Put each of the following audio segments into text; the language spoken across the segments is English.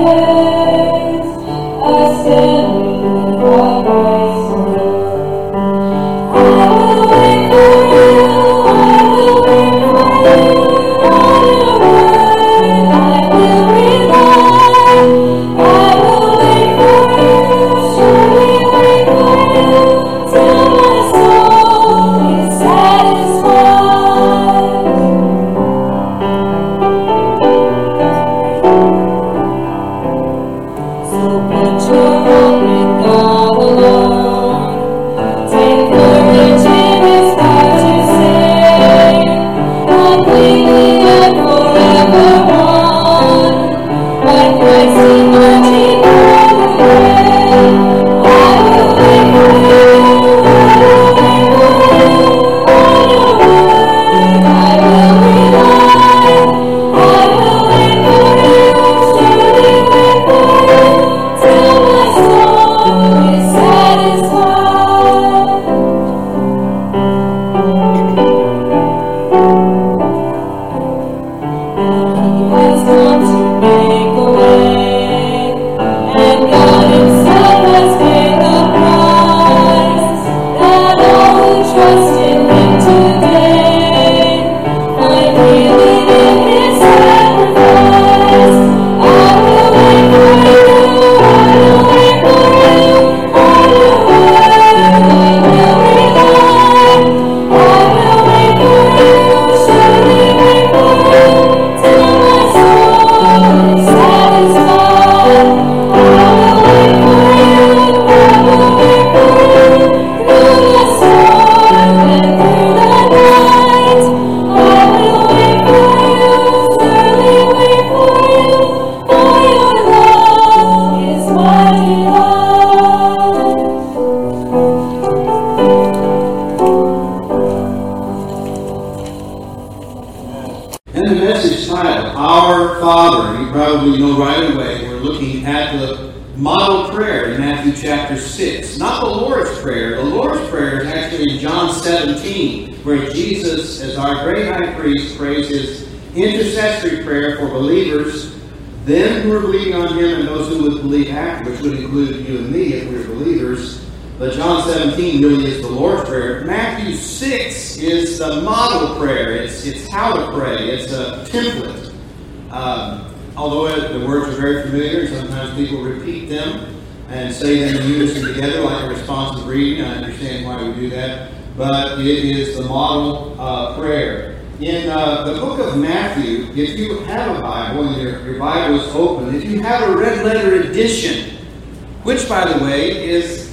probably know right away, we're looking at the model prayer in Matthew chapter 6. Not the Lord's Prayer. The Lord's Prayer is actually in John 17, where Jesus, as our great high priest, prays his intercessory prayer for believers, them who are believing on him and those who would believe after, which would include you and me if we were believers. But John 17 really is the Lord's Prayer. Matthew 6 is the model prayer. It's how to pray. It's a template. Although the words are very familiar, sometimes people repeat them and say them in unison together like a responsive reading. I understand why we do that. But it is the model prayer. In the book of Matthew, if you have a Bible and your Bible is open, if you have a red letter edition, which, by the way, is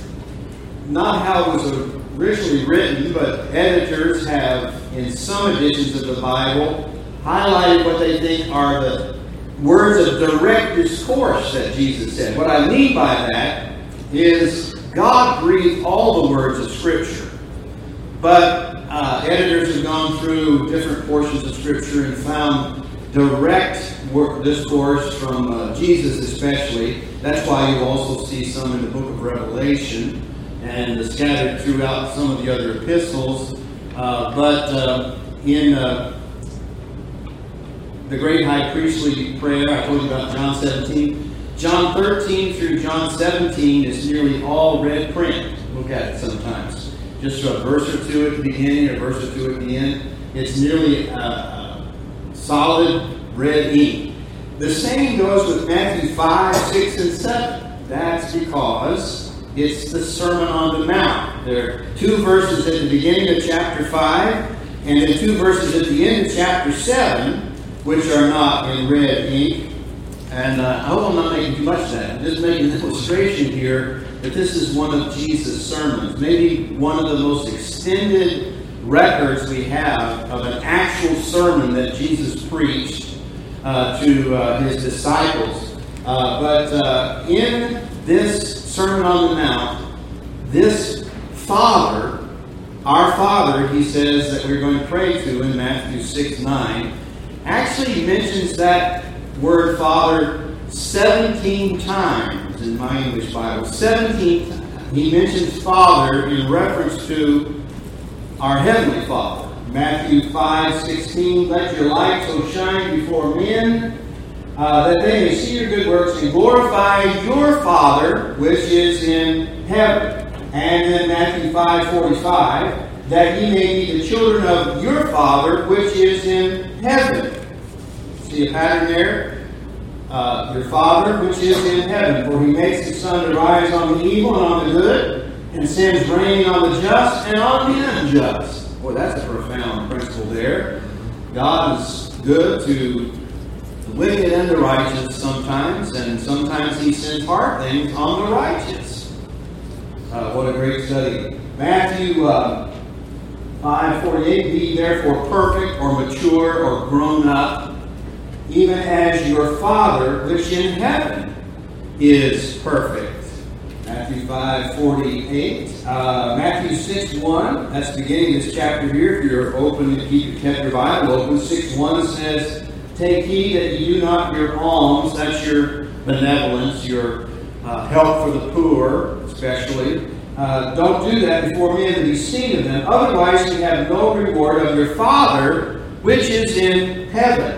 not how it was originally written, but editors have, in some editions of the Bible, highlighted what they think are the words of direct discourse that Jesus said. What I mean by that is God breathed all the words of Scripture. But editors have gone through different portions of Scripture and found direct discourse from Jesus especially. That's why you also see some in the book of Revelation and scattered throughout some of the other epistles. But in the great high priestly prayer, I told you about John 17. John 13 through John 17 is nearly all red print. Look at it sometimes. Just a verse or two at the beginning, a verse or two at the end. It's nearly solid red ink. The same goes with Matthew 5, 6, and 7. That's because it's the Sermon on the Mount. There are two verses at the beginning of chapter 5 and then two verses at the end of chapter 7, which are not in red ink. And I hope I'm not making too much of that. I'm just making an illustration here that this is one of Jesus' sermons. Maybe one of the most extended records we have of an actual sermon that Jesus preached to his disciples. But in this Sermon on the Mount, this Father, our Father, he says that we're going to pray to in Matthew 6:9, actually mentions that word Father 17 times in my English Bible. 17 times. He mentions Father in reference to our Heavenly Father. Matthew 5:16, let your light so shine before men that they may see your good works and glorify your Father which is in heaven. And then Matthew 5:45, that ye may be the children of your Father which is in heaven. See a pattern there? Your Father which is in heaven, for he makes his sun to rise on the evil and on the good, and sends rain on the just and on the unjust. Boy, that's a profound principle there. God is good to the wicked and the righteous sometimes, and sometimes he sends hard things on the righteous. What a great study. Matthew 5:48, be therefore perfect or mature or grown up, even as your Father which in heaven is perfect. Matthew 5:48. Matthew 6:1, that's the beginning of this chapter here. If you're open, if you kept your Bible open, 6:1 says, take heed that you do not your alms, that's your benevolence, your help for the poor, especially. Don't do that before men to be seen of them. Otherwise you have no reward of your Father which is in heaven.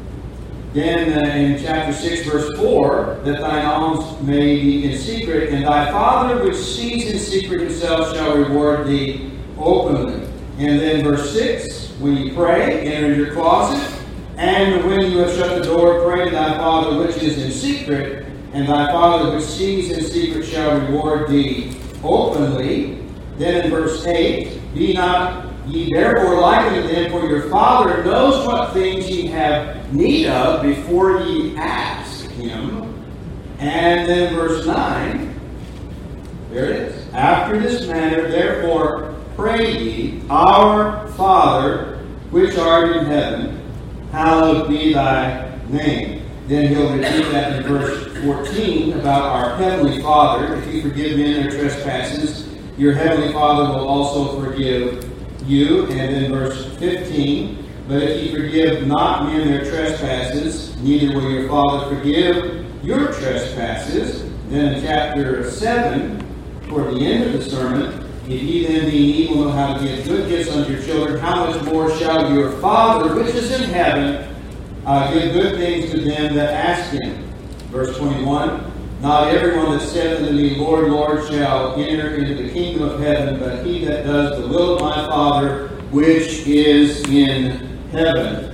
Then in chapter 6, verse 4, that thine alms may be in secret, and thy Father which sees in secret himself shall reward thee openly. And then verse 6, when you pray, enter your closet, and when you have shut the door, pray to thy Father which is in secret, and thy Father which sees in secret shall reward thee openly. Then in verse 8, be not ye therefore like unto them, for your Father knows what things ye have need of before ye ask him. And then verse 9, there it is. After this manner, therefore, pray ye, our Father, which art in heaven, hallowed be thy name. Then he'll repeat that in verse 14 about our heavenly Father. If you forgive men their trespasses, your heavenly Father will also forgive you. And then verse 15, but if ye forgive not men their trespasses, neither will your Father forgive your trespasses. Then in chapter 7, toward the end of the sermon, if ye then being evil know how to give good gifts unto your children, how much more shall your Father which is in heaven give good things to them that ask him. Verse 21, not everyone that saith unto me, Lord, Lord, shall enter into the kingdom of heaven, but he that does the will of my Father which is in heaven.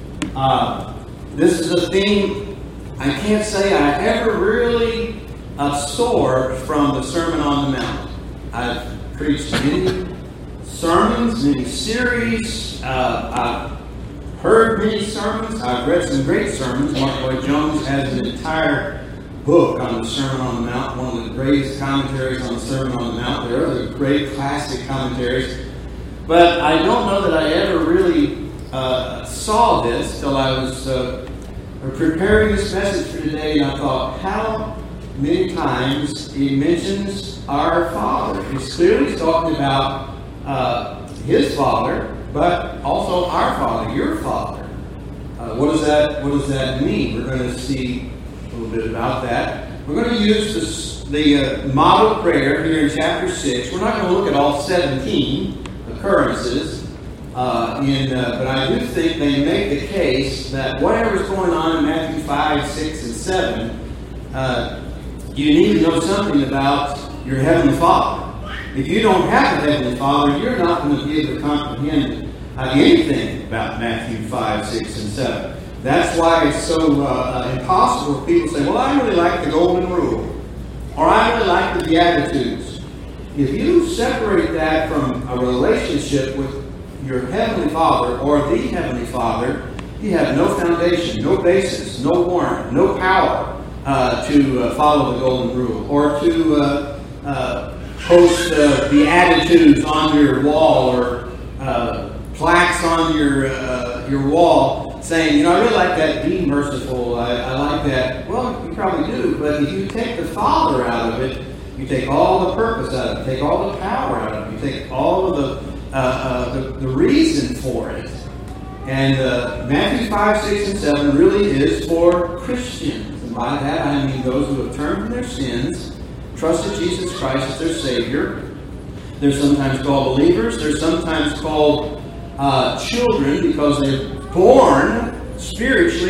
This is a theme I can't say I ever really absorbed from the Sermon on the Mount. I've preached many sermons, many series. I've heard many sermons. I've read some great sermons. Mark Lloyd Jones has an entire book on the Sermon on the Mount, one of the greatest commentaries on the Sermon on the Mount. There are other great classic commentaries. But I don't know that I ever really saw this till I was preparing this message for today, and I thought, how many times he mentions our Father. He's clearly talking about his Father, but also our Father, your Father. What does that mean? We're going to see a little bit about that. We're going to use the model prayer here in chapter 6. We're not going to look at all 17 occurrences, but I do think they make the case that whatever's going on in Matthew 5, 6, and 7, you need to know something about your Heavenly Father. If you don't have a Heavenly Father, you're not going to be able to comprehend anything about Matthew 5, 6, and 7. That's why it's so impossible for people to say, well, I really like the Golden Rule, or I really like the Beatitudes. If you separate that from a relationship with your Heavenly Father or the Heavenly Father, you have no foundation, no basis, no warrant, no power to follow the Golden Rule, or to post Beatitudes on your wall, or plaques on your wall saying, I really like that, be merciful, I like that. Well, you probably do, but if you take the Father out of it, you take all the purpose out of it, you take all the power out of it, you take all of the reason for it. And Matthew 5, 6, and 7 really is for Christians. And by that I mean those who have turned from their sins, trusted Jesus Christ as their Savior. They're sometimes called believers. They're sometimes called children because they're born spiritually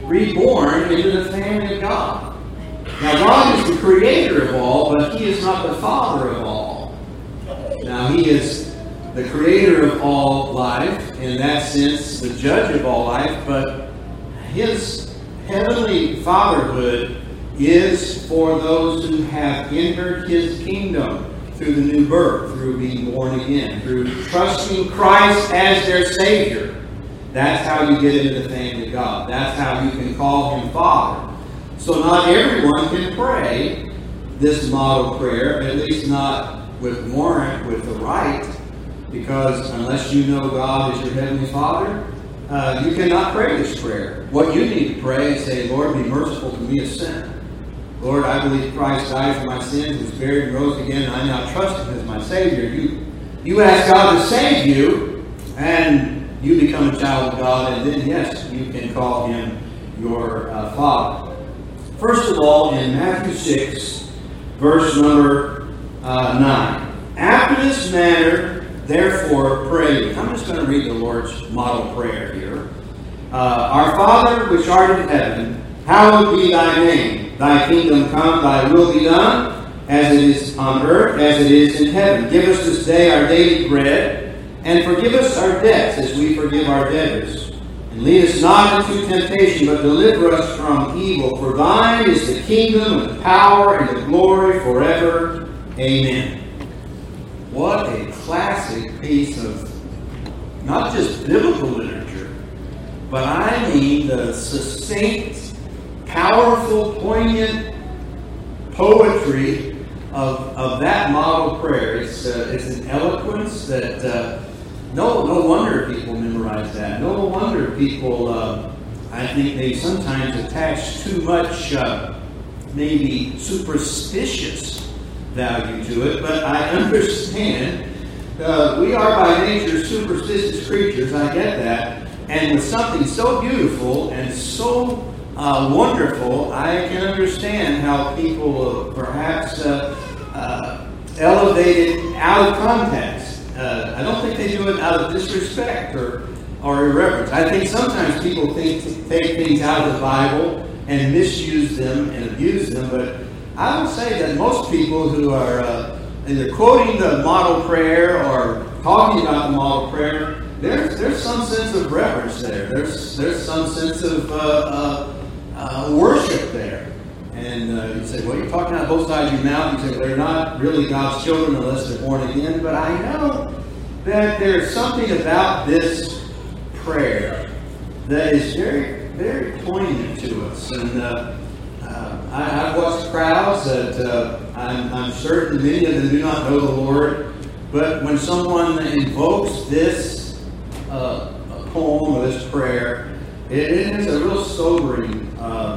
reborn into the family of God. Now, God is the creator of all, but He is not the Father of all. Now, He is the creator of all life, in that sense, the judge of all life, but His heavenly fatherhood is for those who have entered His kingdom through the new birth, through being born again, through trusting Christ as their Savior. That's how you get into the family of God. That's how you can call Him Father. So not everyone can pray this model prayer, at least not with warrant, with the right, because unless you know God as your Heavenly Father, you cannot pray this prayer. What you need to pray is say, Lord, be merciful to me, a sinner. Lord, I believe Christ died for my sins, was buried and rose again, and I now trust Him as my Savior. You ask God to save you, and you become a child of God, and then, yes, you can call Him your Father. First of all, in Matthew 6, verse number 9. After this manner, therefore, pray. I'm just going to read the Lord's model prayer here. Our Father, which art in heaven, hallowed be thy name. Thy kingdom come, thy will be done, as it is on earth, as it is in heaven. Give us this day our daily bread, and forgive us our debts, as we forgive our debtors. And lead us not into temptation, but deliver us from evil. For thine is the kingdom, and the power, and the glory forever. Amen. What a classic piece of not just biblical literature, but I mean the succinct, powerful, poignant poetry of that model prayer. It's an eloquence that no wonder people memorize that. No wonder people, I think they sometimes attach too much maybe superstitious value to it, but I understand we are by nature superstitious creatures. I get that. And with something so beautiful and so wonderful, I can understand how people perhaps elevate it out of context. I don't think they do it out of disrespect or irreverence. I think sometimes people take things out of the Bible and misuse them and abuse them, but I would say that most people who are either quoting the model prayer or talking about the model prayer, there's some sense of reverence there. There's some sense of worship there. And you say, well, you're talking out both sides of your mouth. You say, well, they're not really God's children unless they're born again. But I know that there's something about this prayer that is very, very poignant to us. And I've watched crowds that I'm certain many of them do not know the Lord. But when someone invokes this poem or this prayer, it has a real sobering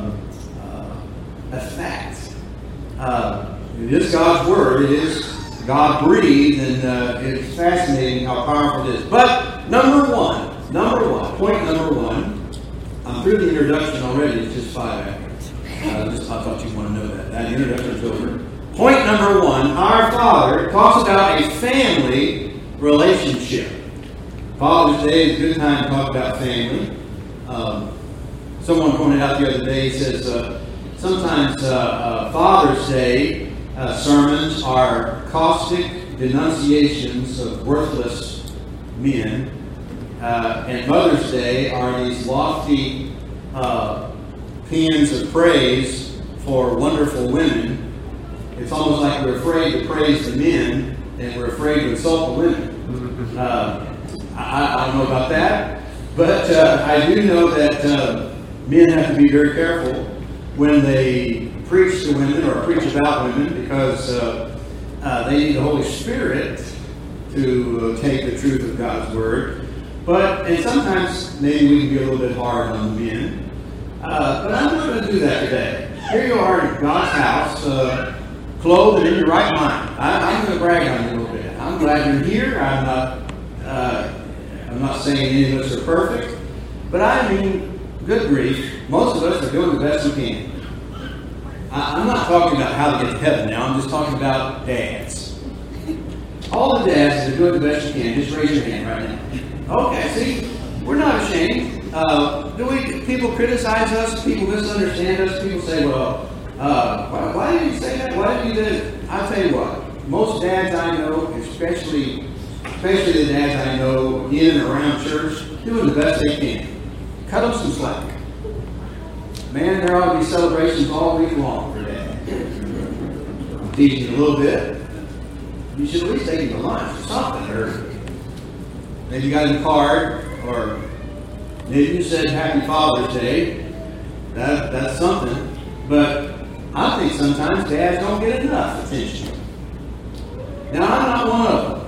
effect. It is God's Word. It is God-breathed, and it's fascinating how powerful it is. But number one, point number one, I'm through the introduction already. It's just 5 after. I thought you'd want to know that. That introduction's over. Point number one, our Father talks about a family relationship. Father's Day is a good time to talk about family. Someone pointed out the other day, he says, sometimes Father's Day sermons are caustic denunciations of worthless men, and Mother's Day are these lofty paeans of praise for wonderful women. It's almost like we're afraid to praise the men and we're afraid to insult the women. I don't know about that, but I do know that men have to be very careful when they preach to women or preach about women, because they need the Holy Spirit to take the truth of God's Word. And sometimes maybe we can be a little bit hard on the men. But I'm not going to do that today. Here you are in God's house, clothed and in your right mind. I'm going to brag on you a little bit. I'm glad you're here. I'm not saying any of us are perfect, but I mean, good grief, most of us are doing the best we can. I'm not talking about how to get to heaven now. I'm just talking about dads. All the dads that are doing the best you can, just raise your hand right now. Okay, see, we're not ashamed. people criticize us, people misunderstand us, people say, well, why did you say that? Why did you do this? I'll tell you what, most dads I know, especially the dads I know in and around church, doing the best they can. Cut them some slack. Man, there ought to be celebrations all week long for Dad. Teaching a little bit. You should at least take him to lunch or something. Or maybe you got him a card, or maybe you said Happy Father's Day. That's something. But I think sometimes dads don't get enough attention. Now, I'm not one of them.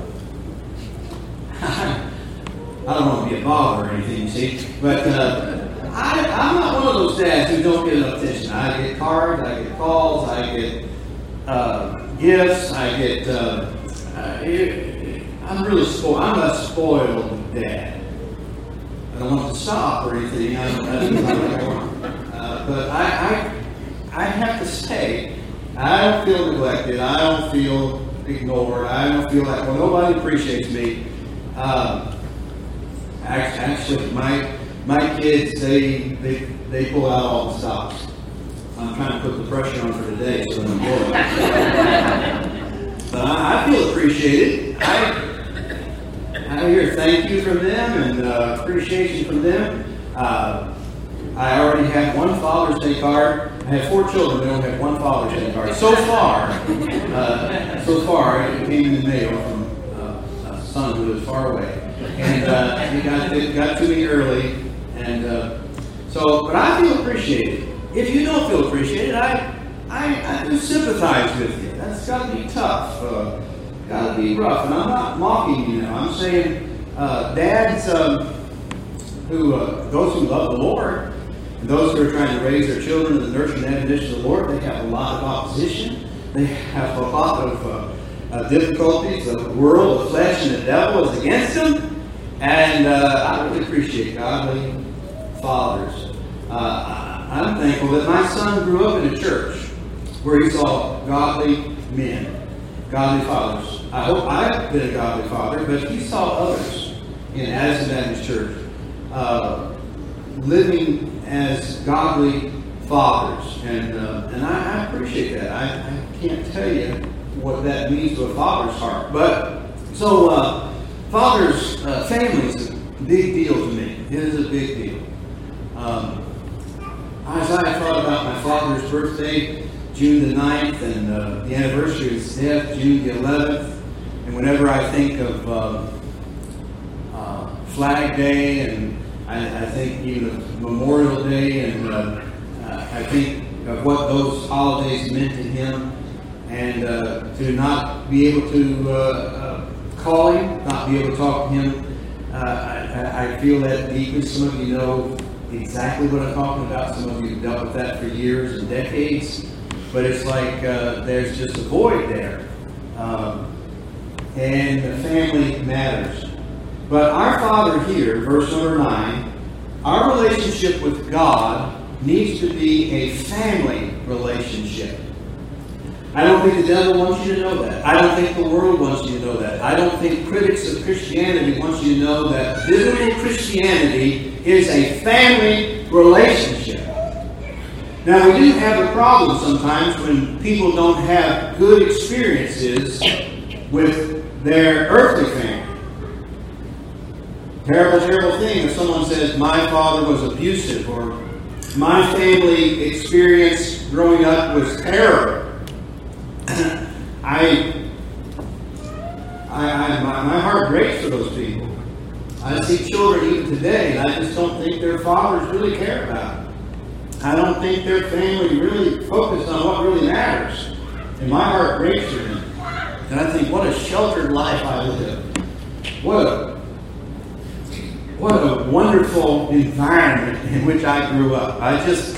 I don't want to be a bother or anything, you see. But I'm not one of those dads who don't get enough attention. I get cards, I get calls, I get gifts, I get... I'm really spoiled. I'm a spoiled dad. I don't want to stop or anything. But I have to say, I don't feel neglected. I don't feel ignored. I don't feel like, well, nobody appreciates me. Actually, my kids, they pull out all the stops. I'm trying to put the pressure on for today, so I'm bored. But I feel appreciated. I hear thank you from them and appreciation from them. I already have one Father's Day card. I have 4 children. They only have one Father's Day card. So far, it came in the mail from a son who is far away. And it got to me early. And but I feel appreciated. If you don't feel appreciated, I do sympathize with you. That's got to be tough. Got to be rough. And I'm not mocking you now. I'm saying dads those who love the Lord, and those who are trying to raise their children in the nurture and admonition of the Lord, they have a lot of opposition. They have a lot of difficulties. The world, the flesh, and the devil is against them. And I really appreciate godly fathers. I'm thankful that my son grew up in a church where he saw godly men, godly fathers. I hope I've been a godly father, but he saw others in Addison Baptist Church living as godly fathers, and I appreciate that. I can't tell you what that means to a father's heart, but so fathers, family is a big deal to me. It is a big deal. As I thought about my father's birthday, June the 9th, and the anniversary of his death, June the 11th, and whenever I think of Flag Day, and I think even of Memorial Day, and I think of what those holidays meant to him, and to not be able to call him, not be able to talk to him, I feel that deeply. Some of you know exactly what I'm talking about. Some of you have dealt with that for years and decades. But it's like there's just a void there. And the family matters. But our Father here, verse number 9, our relationship with God needs to be a family relationship. I don't think the devil wants you to know that. I don't think the world wants you to know that. I don't think critics of Christianity want you to know that biblical Christianity is a family relationship. Now, we do have a problem sometimes when people don't have good experiences with their earthly family. Terrible, terrible thing if someone says, my father was abusive, or my family experience growing up was terrible. My heart breaks for those people. I see children even today, and I just don't think their fathers really care about it. I don't think their family really focused on what really matters. And my heart breaks for them. And I think, what a sheltered life I live. What a wonderful environment in which I grew up. I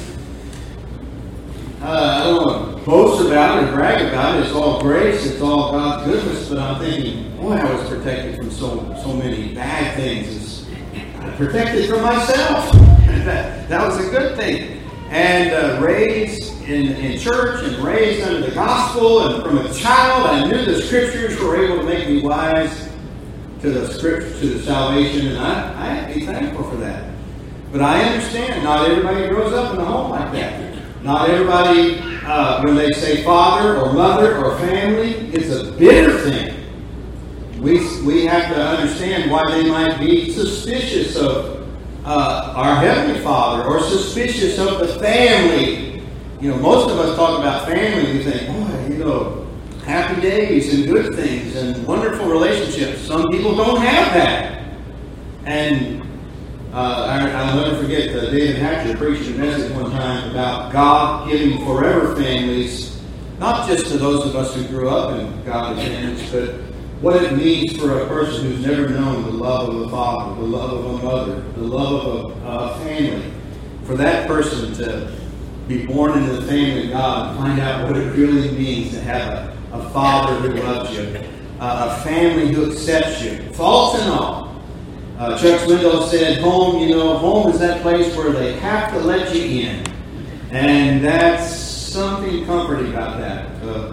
don't want to boast about it or brag about it. It's all grace. It's all God's goodness. But I'm thinking, boy, I was protected from so many bad things. I protected from myself. That was a good thing. And raised in church and raised under the gospel. And from a child, I knew the scriptures were able to make me wise to the scripture, to the salvation. And I have to be thankful for that. But I understand not everybody grows up in a home like that. Not everybody, when they say father or mother or family, it's a bitter thing. We have to understand why they might be suspicious of our Heavenly Father or suspicious of the family. Most of us talk about family. We think, boy, happy days and good things and wonderful relationships. Some people don't have that. And I'll never forget David Hatcher preaching a message one time about God giving forever families, not just to those of us who grew up in godly families, but what it means for a person who's never known the love of a father, the love of a mother, the love of a family. For that person to be born into the family of God and find out what it really means to have a father who loves you, a family who accepts you, faults and all. Chuck Swindoll said, home is that place where they have to let you in. And that's something comforting about that.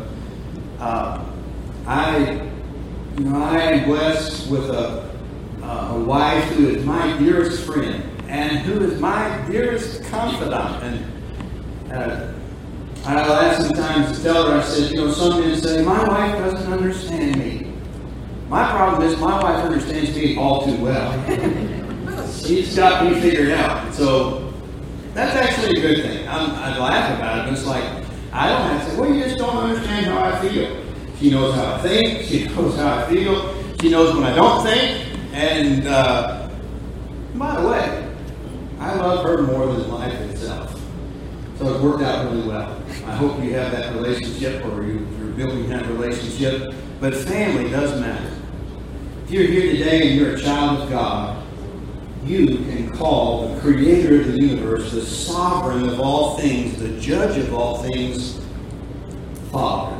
I am blessed with a wife who is my dearest friend and who is my dearest confidant. And I'll ask sometimes to tell her, I said, some men say, my wife doesn't understand me. My problem is my wife understands me all too well. She's got me figured out. So that's actually a good thing. I laugh about it, but it's like, I don't have to say, well, you just don't understand how I feel. She knows how I think. She knows how I feel. She knows when I don't think. And by the way, I love her more than life itself. So it worked out really well. I hope you have that relationship or you're building that relationship. But family does matter. If you're here today and you're a child of God, you can call the creator of the universe, the sovereign of all things, the judge of all things, Father.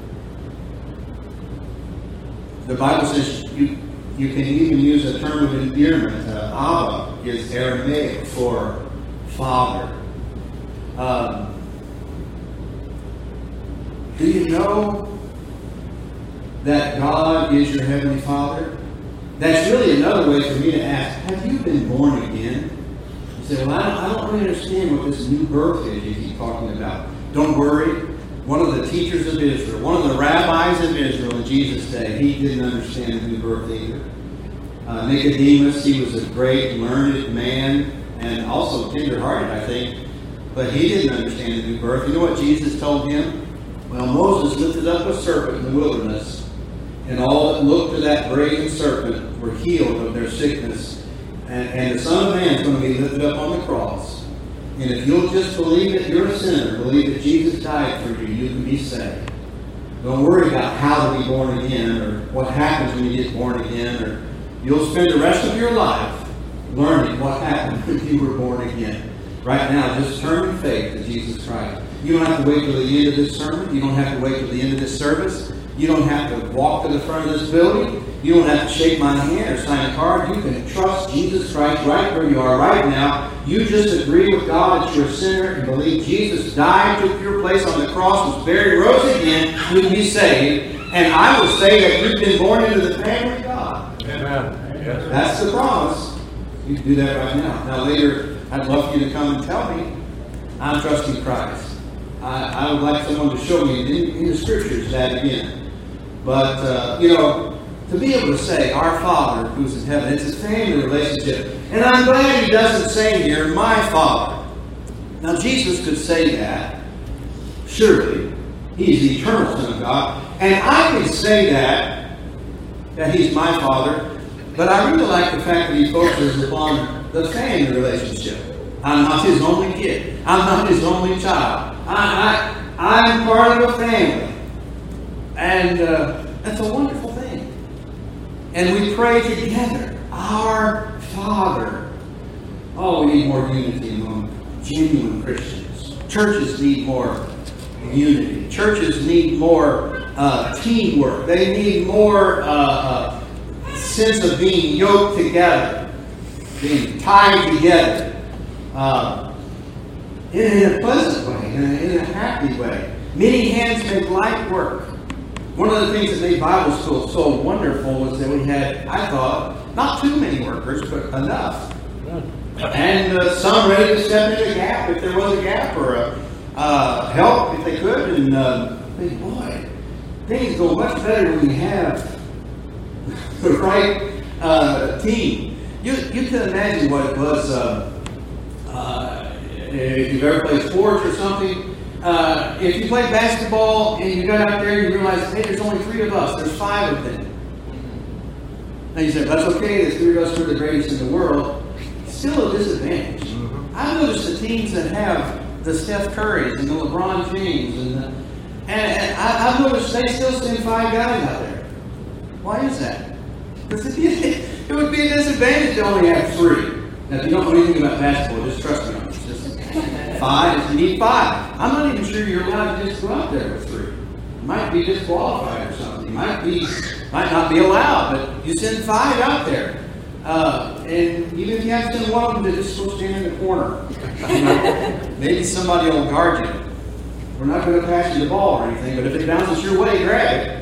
The Bible says you can even use a term of endearment. Abba is Aramaic for Father. Do you know that God is your Heavenly Father? That's really another way for me to ask, have you been born again? You say, well, I don't really understand what this new birth is you keep talking about. Don't worry. One of the teachers of Israel, one of the rabbis of Israel in Jesus' day, he didn't understand the new birth either. Nicodemus, he was a great, learned man and also tender-hearted, I think. But he didn't understand the new birth. You know what Jesus told him? Well, Moses lifted up a serpent in the wilderness, and all that looked to that brazen serpent were healed of their sickness. And the Son of Man is going to be lifted up on the cross. And if you'll just believe that you're a sinner, believe that Jesus died for you, you can be saved. Don't worry about how to be born again or what happens when you get born again. Or you'll spend the rest of your life learning what happened when you were born again. Right now, just turn in faith to Jesus Christ. You don't have to wait till the end of this sermon. You don't have to wait till the end of this service. You don't have to walk to the front of this building. You don't have to shake my hand or sign a card. You can trust Jesus Christ right where you are right now. You just agree with God that you're a sinner and believe Jesus died, took your place on the cross, was buried, rose again. You can be saved. And I will say that you've been born into the family of God. Amen. Yes. That's the promise. You can do that right now. Now later, I'd love for you to come and tell me, I'm trusting Christ. I would like someone to show me in the Scriptures that again. But, to be able to say, our Father who's in heaven, it's a family relationship. And I'm glad he doesn't say here, my Father. Now, Jesus could say that. Surely. He's the eternal Son of God. And I can say that he's my Father. But I really like the fact that he focuses upon the family relationship. I'm not his only kid. I'm not his only child. I'm part of a family. And that's a wonderful thing. And we pray together, our Father. Oh, we need more unity among genuine Christians. Churches need more unity. Churches need more teamwork. They need more sense of being yoked together, being tied together. In a pleasant way, in a happy way. Many hands make light work. One of the things that made Bible school so wonderful was that we had, I thought, not too many workers, but enough. And some ready to step in a gap if there was a gap, or help if they could. And think, boy, things go much better when you have the right team. You can imagine what it was if you've ever played sports or something. If you played basketball and you got out there and you realize, hey, there's only 3 of us, there's 5 of them. And you say, that's okay, there's 3 of us, we're the greatest in the world. Still a disadvantage. I've noticed the teams that have the Steph Currys and the LeBron James, and I've noticed they still send 5 guys out there. Why is that? Because it would be a disadvantage to only have 3. Now, if you don't know anything about basketball, just trust me on this. Just 5 is you need 5. I'm not even sure you're allowed to just go out there with 3. You might be disqualified or something. You might not be allowed, but you send 5 out there. And even if you have to send one of them to just go stand in the corner, maybe somebody will guard you. We're not going to pass you the ball or anything, but if it bounces your way, grab it.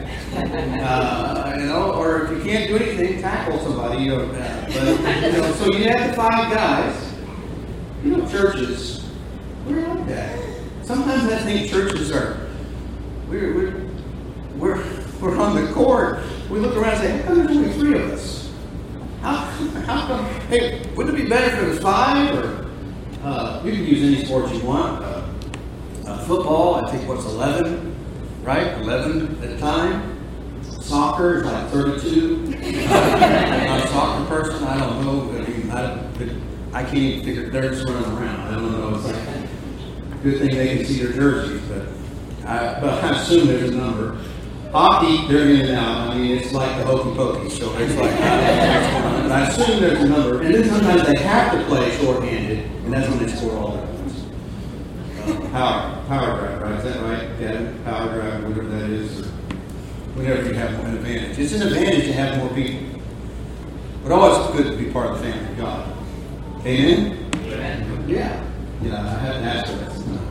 Or if you can't do anything, tackle somebody. So you have the 5 guys. Churches, we're like that. Sometimes I think churches are we're on the court. We look around and say, how come there's only 3 of us? How come? Hey, wouldn't it be better if it was 5? Or you can use any sport you want. Football, I think 11, right? 11 at a time. Soccer is like 32. I'm not a soccer person. I don't know. I can't even figure. They're just running around. I don't know. It's like a good thing they can see their jerseys, but I assume there's a number. Hockey, they're in and out. I mean, it's like the hokey pokey. So it's like but I assume there's a number. And then sometimes they have to play shorthanded, and that's when they score all their points. Power drive, right? Is that right? Yeah, power drive, whatever that is. Or whenever you have an advantage. It's an advantage to have more people. But always good to be part of the family of God. Amen? Amen. Yeah. I haven't asked for that.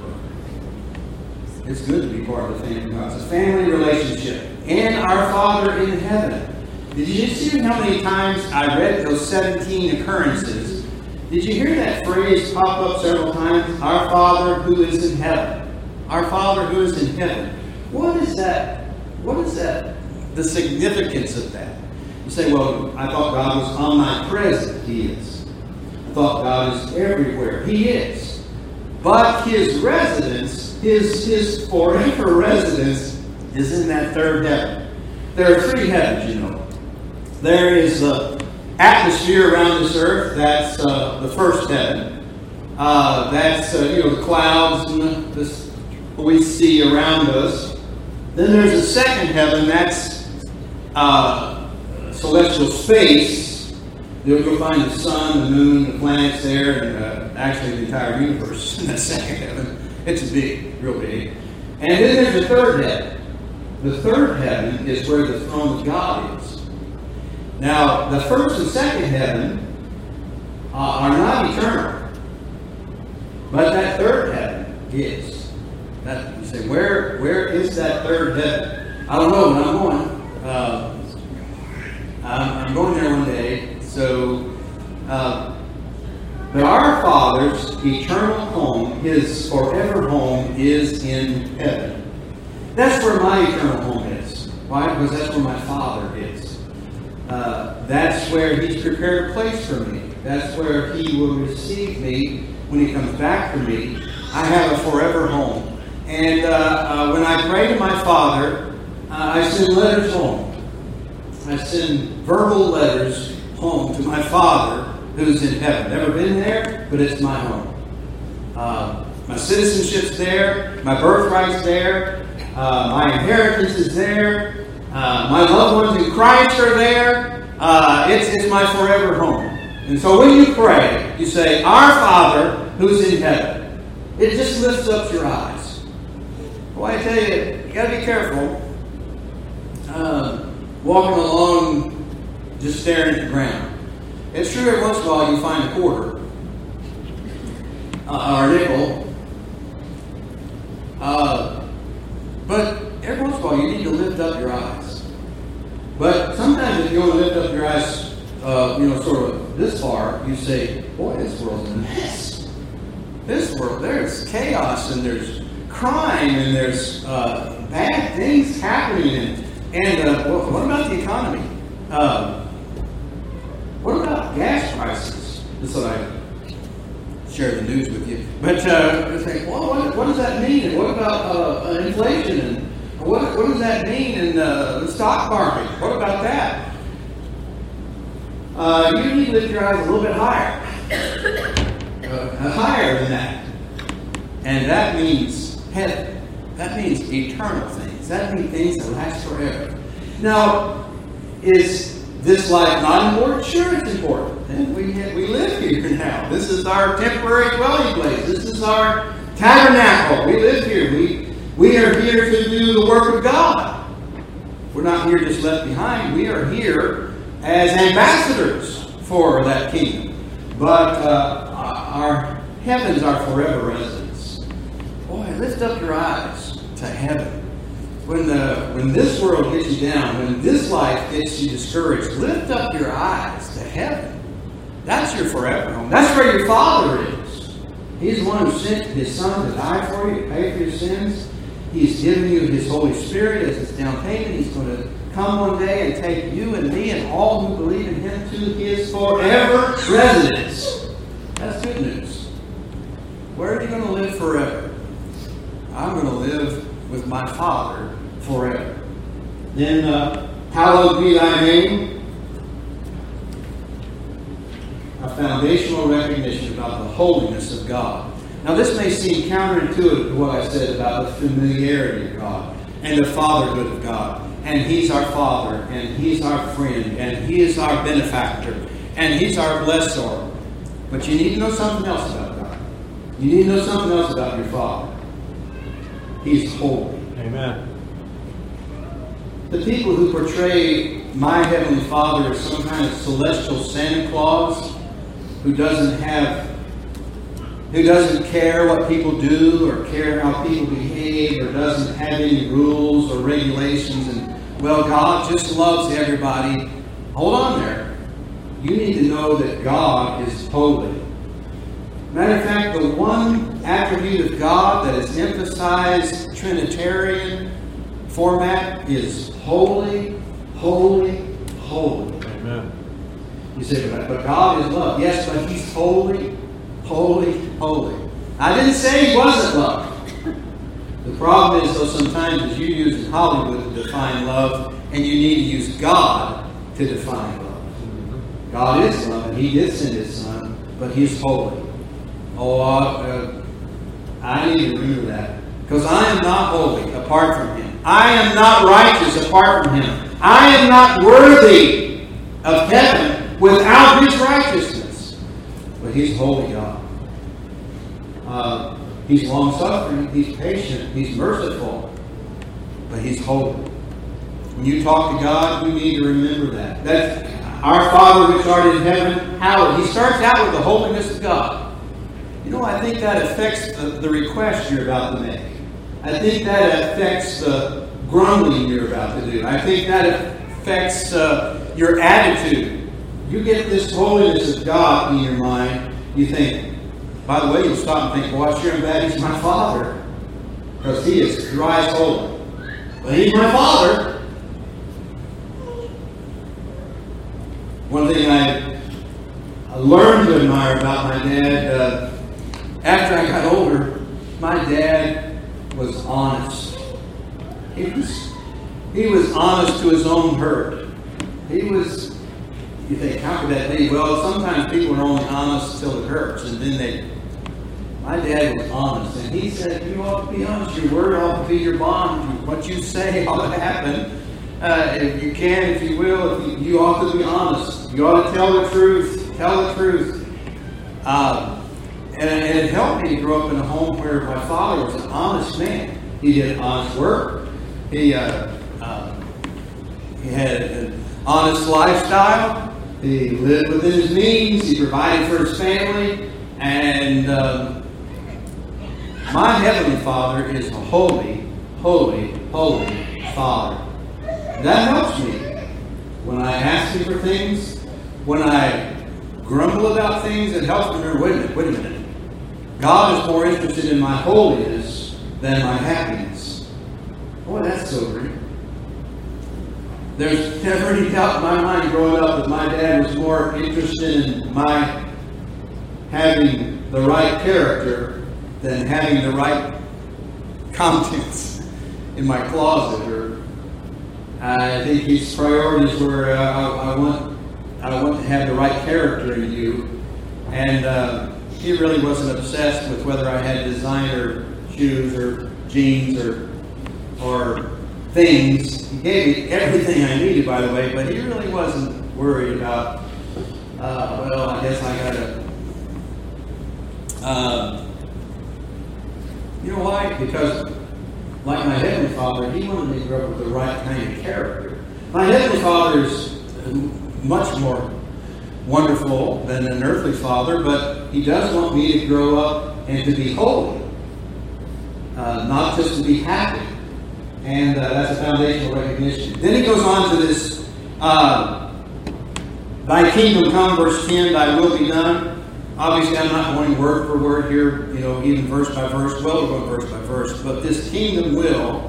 It's good to be part of the family of God. It's a family relationship. And our Father in heaven. Did you see how many times I read those 17 occurrences? Did you hear that phrase pop up several times? Our Father who is in heaven. Our Father who is in heaven. What is that? What is that? The significance of that? You say, well, I thought God was omnipresent. He is. I thought God is everywhere. He is. But His residence, His forever residence, is in that third heaven. There are 3 heavens, There is the atmosphere around this earth. That's the first heaven. That's the clouds and what we see around us. Then there's a second heaven. That's celestial space. You'll find the sun, the moon, the planets there, and actually the entire universe in that second heaven. It's big, real big. And then there's the third heaven. The third heaven is where the throne of God is. Now, the first and second heaven are not eternal. But that third heaven is. You say, where is that third heaven? I don't know, but I'm going. I'm going there one day. So, but our Father's eternal home, His forever home, is in heaven. That's where my eternal home is. Why? Because that's where my Father is. That's where He's prepared a place for me. That's where He will receive me when He comes back for me. I have a forever home. And when I pray to my Father, I send letters home. I send verbal letters home to my Father who's in heaven. Never been there, but it's my home. My citizenship's there. My birthright's there. My inheritance is there. My loved ones in Christ are there. It's my forever home. And so when you pray, you say, Our Father who's in heaven. It just lifts up your eyes. Well, I tell you got to be careful walking along just staring at the ground. It's true every once in a while you find a quarter or a nickel. But every once in a while you need to lift up your eyes. But sometimes if you want to lift up your eyes, sort of this far, you say, boy, this world's a mess. This world, there's chaos and there's crime and there's bad things happening. And what about the economy? What about gas prices? That's what I share the news with you. But it's like, well, what does that mean? And what about inflation? And what does that mean in the stock market? What about that? You need to lift your eyes a little bit higher. Higher than that. And that means heaven. That means eternal things. That means things that last forever. Now, is this life not important? Sure, it's important. And we live here now. This is our temporary dwelling place. This is our tabernacle. We live here. We are here to do the work of God. We're not here just left behind. We are here as ambassadors for that kingdom. But our heavens are forever residence. Boy, lift up your eyes to heaven. When this world gets you down, when this life gets you discouraged, lift up your eyes to heaven. That's your forever home. That's where your Father is. He's the one who sent His Son to die for you, to pay for your sins. He's given you His Holy Spirit as His down payment. He's going to come one day and take you and me and all who believe in Him to His forever residence. That's good news. Where are you going to live forever? I'm going to live with my Father forever. Then, hallowed be thy name. A foundational recognition about the holiness of God. Now, this may seem counterintuitive to what I said about the familiarity of God and the fatherhood of God. And He's our Father, and He's our friend, and He is our benefactor, and He's our blessor. But you need to know something else about God. You need to know something else about your Father. He's holy. Amen. The people who portray my Heavenly Father as some kind of celestial Santa Claus who doesn't care what people do or care how people behave or doesn't have any rules or regulations and, well, God just loves everybody. Hold on there. You need to know that God is holy. Matter of fact, the one attribute of God that is emphasized Trinitarian format is holy, holy, holy. Amen. You say, but God is love. Yes, but He's holy, holy, holy. I didn't say He wasn't love. The problem is, though, sometimes as you use in Hollywood to define love, and you need to use God to define love. God is love, and He did send His Son, but He's holy. Oh, I need to remember that. Because I am not holy apart from Him. I am not righteous apart from Him. I am not worthy of heaven without His righteousness. But He's holy God. He's long-suffering. He's patient. He's merciful. But He's holy. When you talk to God, you need to remember that. That's our Father which art in heaven, hallowed. He starts out with the holiness of God. You know, I think that affects the request you're about to make. I think that affects the grumbling you're about to do. I think that affects your attitude. You get this holiness of God in your mind, you think, by the way, you'll stop and think, well, I sure am glad He's my Father. Because He is Christ holy. But He's my Father. One thing I learned to admire about my dad, after I got older, my dad was honest. He was honest to his own hurt. You think, how could that be? Well, sometimes people are only honest till it hurts, and then my dad was honest, and he said, you ought to be honest. Your word ought to be your bond. What you say ought to happen. If you can, if you will, you ought to be honest. You ought to tell the truth. Tell the truth. And it helped me to grow up in a home where my father was an honest man. He did honest work. He had an honest lifestyle. He lived within his means. He provided for his family. And my Heavenly Father is a holy, holy, holy Father. That helps me when I ask Him for things, when I grumble about things and helps me remember, wait a minute. God is more interested in my holiness than my happiness. Boy, that's sobering. There's never any doubt in my mind growing up that my dad was more interested in my having the right character than having the right contents in my closet. Or I think his priorities were, I want to have the right character in you. And he really wasn't obsessed with whether I had designer shoes or jeans or things. He gave me everything I needed, by the way, but he really wasn't worried about, well, I guess I gotta, you know why? Because like my Heavenly Father, he wanted me to grow up with the right kind of character. My Heavenly Father is much more wonderful than an earthly father, but he does want me to grow up and to be holy, not just to be happy. And that's a foundational recognition. Then he goes on to this, thy kingdom come, verse 10, thy will be done. Obviously, I'm not going word for word here, even verse by verse. Well, we're going verse by verse. But this kingdom will,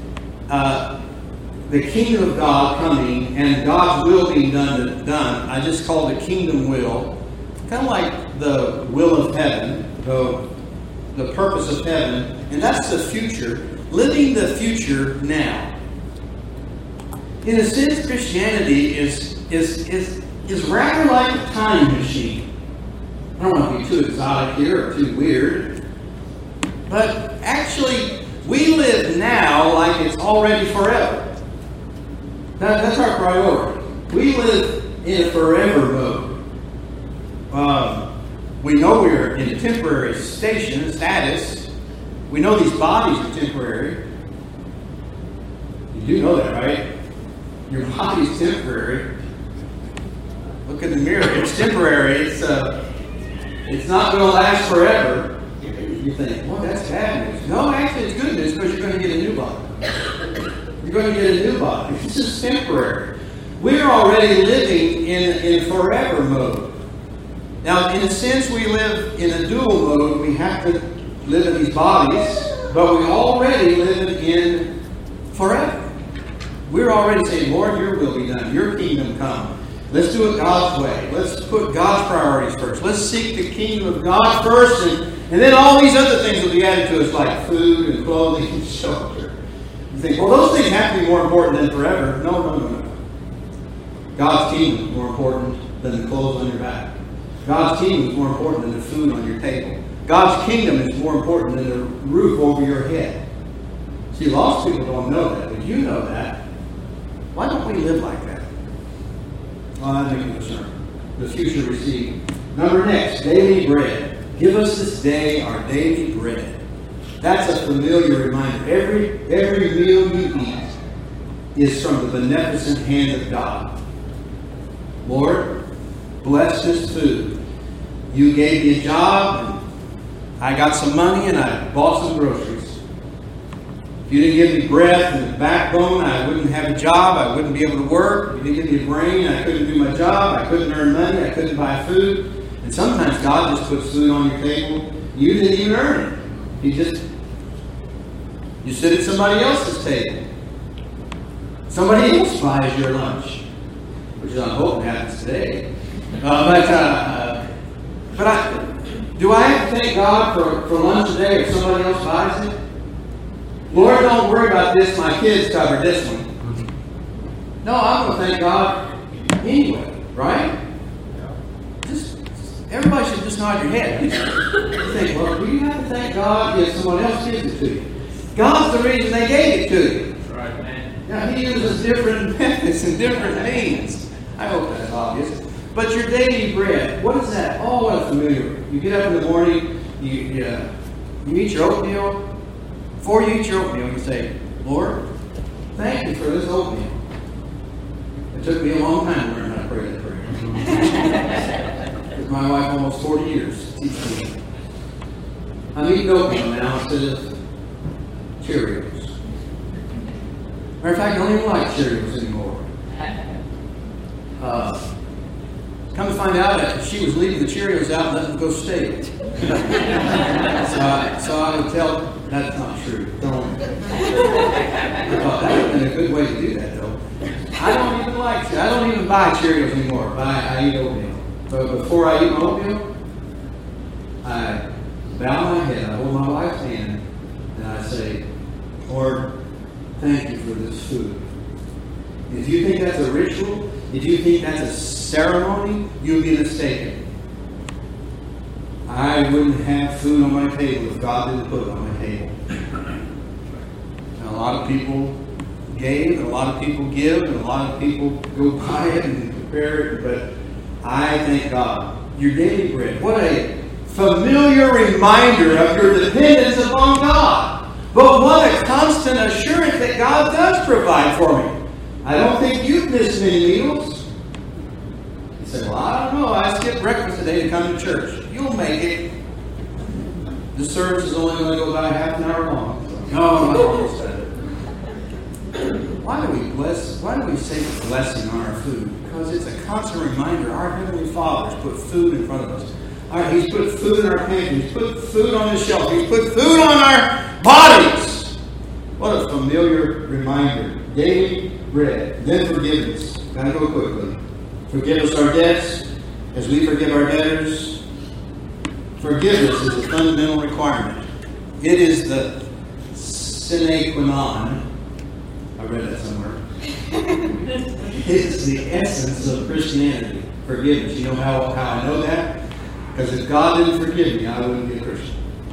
the kingdom of God coming and God's will being done. I just call it kingdom will. Kind of like the will of heaven, the purpose of heaven. And that's the future. Living the future now. In a sense, Christianity is rather like a time machine. I don't want to be too exotic here or too weird. But actually, we live now like it's already forever. That's our priority. We live in a forever mode. We know we're in a temporary status. We know these bodies are temporary. You do know that, right? Your body's temporary. Look in the mirror. It's temporary. It's not going to last forever. You think, well, that's bad news. No, actually, it's good news because you're going to get a new body. You're going to get a new body. This is temporary. We're already living in forever mode. Now, in a sense, we live in a dual mode. We have to live in these bodies, but we already live in forever. We're already saying, Lord, your will be done. Your kingdom come. Let's do it God's way. Let's put God's priorities first. Let's seek the kingdom of God first, and then all these other things will be added to us, like food and clothing and shelter. You think, well, those things have to be more important than forever. No. God's kingdom is more important than the clothes on your back. God's kingdom is more important than the food on your table. God's kingdom is more important than the roof over your head. See, lost people don't know that, but you know that. Why don't we live like that? Well, I'm making a sermon. The future received. Number next, daily bread. Give us this day our daily bread. That's a familiar reminder. Every meal you eat is from the beneficent hand of God. Lord, bless this food. You gave me a job, and I got some money, and I bought some groceries. If you didn't give me breath and a backbone, I wouldn't have a job. I wouldn't be able to work. If you didn't give me a brain, I couldn't do my job. I couldn't earn money. I couldn't buy food. And sometimes God just puts food on your table. You didn't even earn it. You sit at somebody else's table. Somebody else buys your lunch, which I'm hoping happens today. Do I have to thank God for lunch today if somebody else buys it? Lord, don't worry about this. My kids covered this one. No, I'm going to thank God anyway, right? Everybody should just nod your head. You think, well, do you have to thank God if someone else gives it to you? God's the reason they gave it to you. Right, man. Now, He uses different methods and different means. I hope that's obvious. But your daily bread, what is that? Oh, what a familiar. You get up in the morning, you eat your oatmeal. Before you eat your oatmeal, you say, Lord, thank you for this oatmeal. It took me a long time to learn how to pray that prayer. It took my wife almost 40 years to teach me. I'm eating oatmeal now instead of Cheerios. Matter of fact, I don't even like Cheerios anymore. Come to find out that she was leaving the Cheerios out and letting them go stale. so I would tell, that's not true. Don't. I thought that would have been a good way to do that, though. I don't even buy Cheerios anymore. I eat oatmeal. But before I eat my oatmeal, I bow my head, I hold my wife's hand, and I say, Lord, thank you for this food. If you think that's a ritual, if you think that's a ceremony, you'll be mistaken. I wouldn't have food on my table if God didn't put it on my table. And a lot of people gave, and a lot of people give, and a lot of people go buy it and prepare it, but I thank God. Your daily bread. What a familiar reminder of your dependence upon God. But what a constant assurance that God does provide for me. I don't think you've missed many meals. You say, well, I don't know. I skipped breakfast today to come to church. You'll make it. The service is only going to go about half an hour long. No, I almost said it. Why do we say blessing on our food? Because it's a constant reminder. Our Heavenly Father's put food in front of us. He's put food in our pantry. He's put food on the shelf. He's put food on our bodies. What a familiar reminder. Daily bread. Then forgiveness. Gotta go quickly. Forgive us our debts as we forgive our debtors. Forgiveness is a fundamental requirement. It is the sine qua non. I read that somewhere. It is the essence of Christianity. Forgiveness. You know how I know that? Because if God didn't forgive me, I wouldn't be a Christian.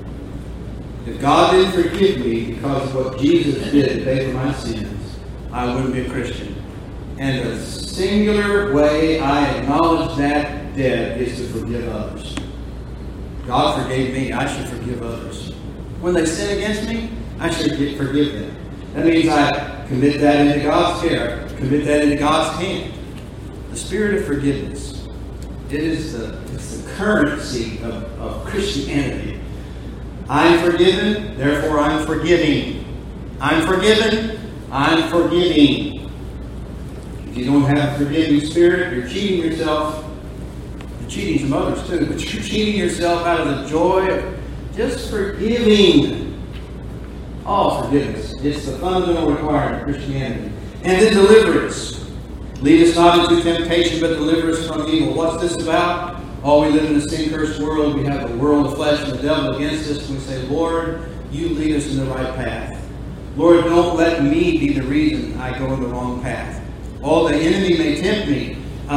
If God didn't forgive me because of what Jesus did to pay for my sins, I wouldn't be a Christian. And the singular way I acknowledge that debt is to forgive others. God forgave me. I should forgive others. When they sin against me, I should forgive them. That means I commit that into God's care. Commit that into God's hand. The spirit of forgiveness. It's the currency of Christianity. I'm forgiven, therefore I'm forgiving. I'm forgiven, I'm forgiving. If you don't have a forgiving spirit, you're cheating yourself. You're cheating some others too, but you're cheating yourself out of the joy of just forgiving. All forgiveness. It's the fundamental requirement of Christianity. And then deliverance. Lead us not into temptation, but deliver us from evil. What's this about? Oh, we live in a sin-cursed world. We have the world of flesh and the devil against us. We say, Lord, you lead us in the right path. Lord, don't let me be the reason I go in the wrong path. Oh, the enemy may tempt me.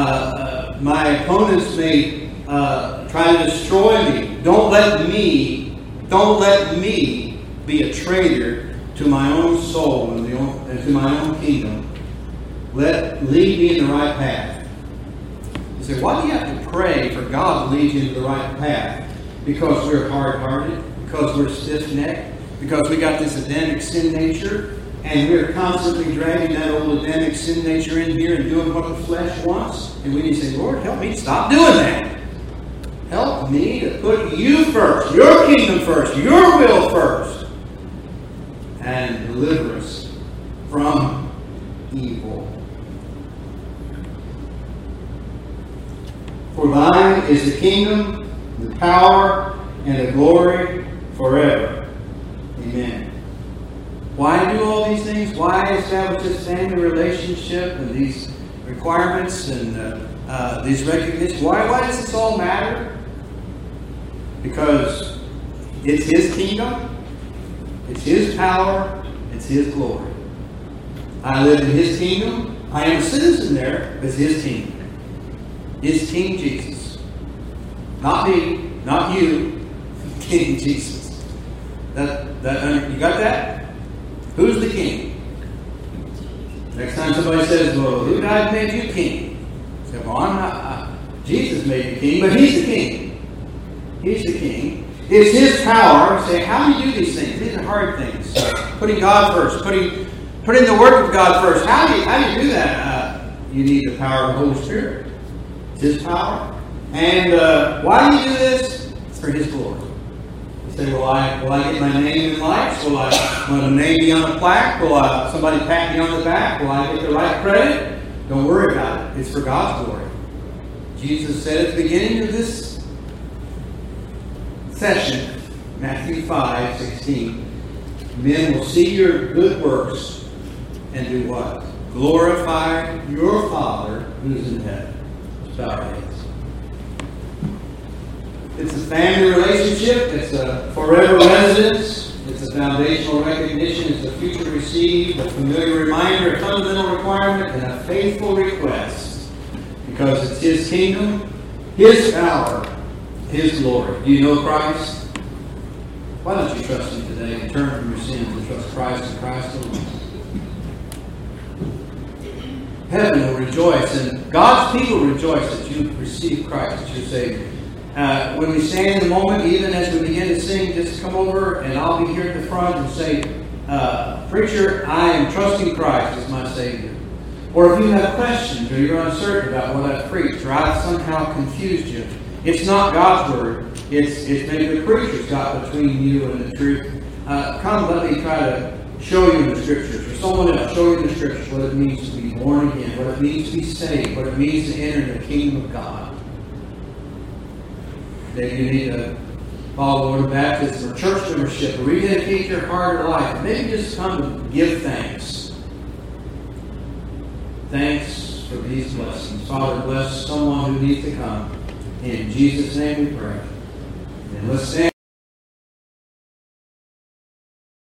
My opponents may try to destroy me. Don't let me be a traitor to my own soul and to my own kingdom. Lead me in the right path. You say, why do you have to pray for God to lead you into the right path? Because we're hard-hearted, because we're stiff-necked, because we got this Adamic sin nature, and we're constantly dragging that old Adamic sin nature in here and doing what the flesh wants. And we need to say, Lord, help me to stop doing that. Help me to put you first, your kingdom first, your will first, and deliver us from evil. For thine is the kingdom, the power, and the glory forever. Amen. Why do all these things? Why establish this family relationship and these requirements and these recognitions? Why does this all matter? Because it's His kingdom, it's His power, it's His glory. I live in His kingdom. I am a citizen there. It's His kingdom. Is King Jesus. Not me, not you. King Jesus. You got that? Who's the king? Next time somebody says, well, who died made you king? Say, well, I'm not. Jesus made you king, but He's the king. He's the king. It's His power. Say, how do you do these things? These are hard things. Putting God first. Putting the work of God first. How do you do that? You need the power of the Holy Spirit. It's His power. And why do you do this? It's for His glory. You say, will I get my name in lights? Will my name be on a plaque? Will somebody pat me on the back? Will I get the right credit? Don't worry about it. It's for God's glory. Jesus said at the beginning of this session, Matthew 5:16, men will see your good works and do what? Glorify your Father who's in heaven. Let's bow our heads. It's a family relationship. It's a forever residence. It's a foundational recognition. It's a future received, a familiar reminder, a fundamental requirement, and a faithful request. Because it's His kingdom, His power, His glory. Do you know Christ? Why don't you trust Him today and turn from your sins and trust Christ and Christ alone? Heaven will rejoice, and God's people rejoice that you receive Christ as your Savior. When we stand in the moment, even as we begin to sing, just come over and I'll be here at the front and say, Preacher, I am trusting Christ as my Savior. Or if you have questions or you're uncertain about what I've preached or I've somehow confused you, it's not God's Word. It's maybe the preacher's got between you and the truth. Come, let me try to show you in the Scriptures, or someone else show you in the Scriptures what it means to be born again, what it means to be saved, what it means to enter the kingdom of God. Maybe you need to follow the Lord of baptism or church membership or rededicate your heart or life. Maybe just come to give thanks. Thanks for these blessings. Father, bless someone who needs to come. In Jesus' name we pray. And let's stand.